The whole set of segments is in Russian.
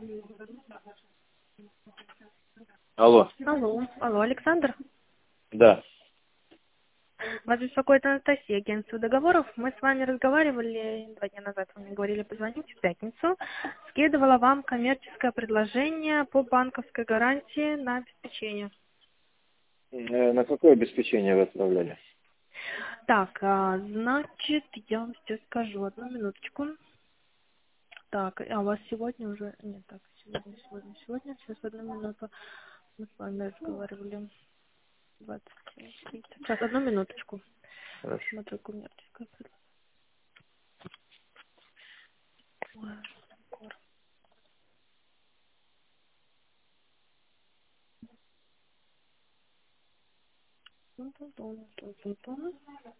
Алло. Алло, Александр? Да. Вас беспокоит Анастасия, агентство договоров. Мы с вами разговаривали 2 дня назад, вы мне говорили позвонить в пятницу. Скидывала вам коммерческое предложение по банковской гарантии на обеспечение. На какое обеспечение вы отправляли? Так, значит, я вам сейчас скажу, одну минуточку. Так, а у вас сегодня уже... Нет, так, сегодня, сейчас одну минуту. Мы с вами разговаривали. 27. Сейчас, одну минуточку. Хорошо. Смотрю коммерческое предложение. Ой, скоро. Тун-тун-тун.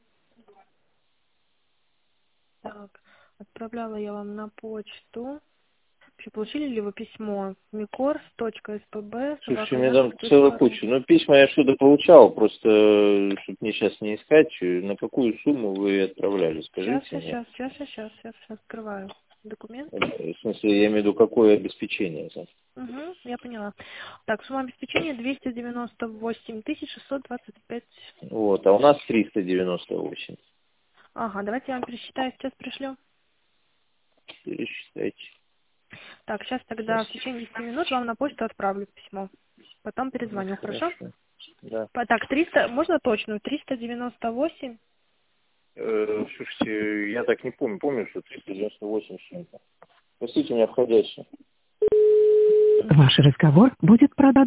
Так, отправляла я вам на почту. Вообще, получили ли вы письмо? Слушайте, у меня там целая mikors.spb@yahu.ru. куча. Ну, письма я что-то получал, просто, чтобы мне сейчас не искать, на какую сумму вы отправляли, скажите мне. Сейчас открываю документ. В смысле, я имею в виду, какое обеспечение там. Угу, я поняла. Так, сумма обеспечения 298 625. Вот, а у нас 398. Ага, давайте я вам пересчитаю, сейчас пришлю. Пересчитайте. Так, сейчас Сейчас. тогда в течение 10 минут вам на почту отправлю письмо. Потом Ну, перезвоню, хорошо? хорошо. Да. Так, 300, можно точную? 398. Слушайте, я так не помню. Помню, что 398 что-то. Простите меня, входящий. Ваш разговор будет продолжен.